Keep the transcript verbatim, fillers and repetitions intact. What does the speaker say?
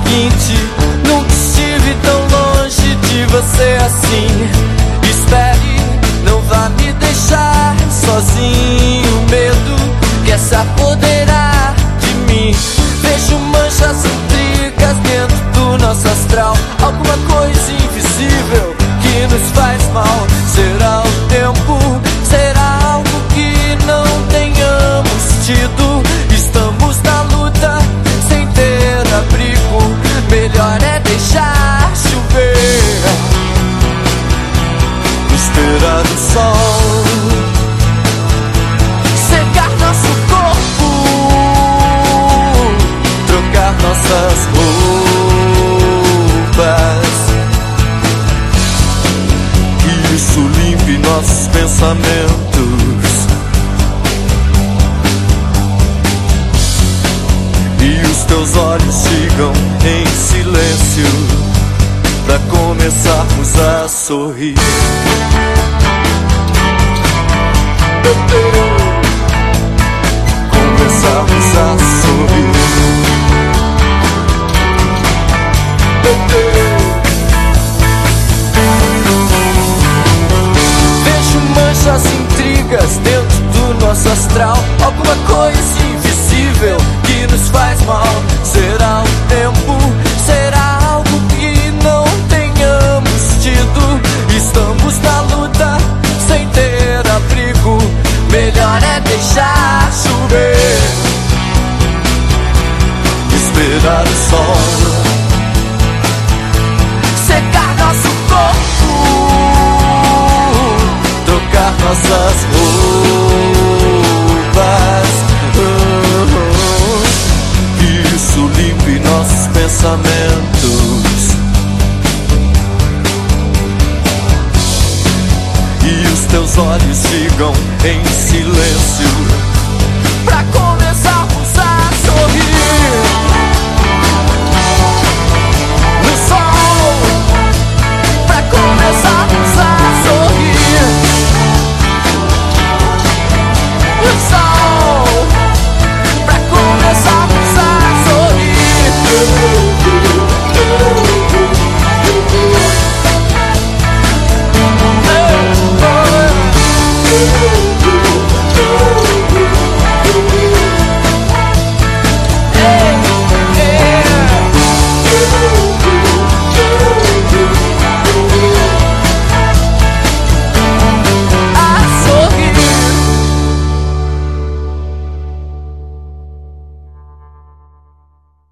seguinte: nunca estive tão longe de você assim. Espere, não vá me deixar sozinho. Medo quer se apoderar de mim. Vejo manchas, intrigas dentro do nosso astral. Alguma coisa invisível que nos faz mal. Será o tempo? Será algo que não tenhamos tido? Estamos na luta sem ter abrigo. Melhor é deixar chover, esperar o sol secar nosso corpo, trocar nossas roupas, que isso limpe nossos pensamentos e os teus olhos sigam em silêncio pra começarmos a sorrir. Começarmos a sorrir. Vejo manchas, intrigas dentro do nosso astral. Alguma coisa invisível que nos faz mal. Será o tempo? Será algo que não tenhamos tido? Estamos na luta sem ter abrigo. Melhor é deixar chover, esperar o sol secar nosso corpo, trocar nossas roupas,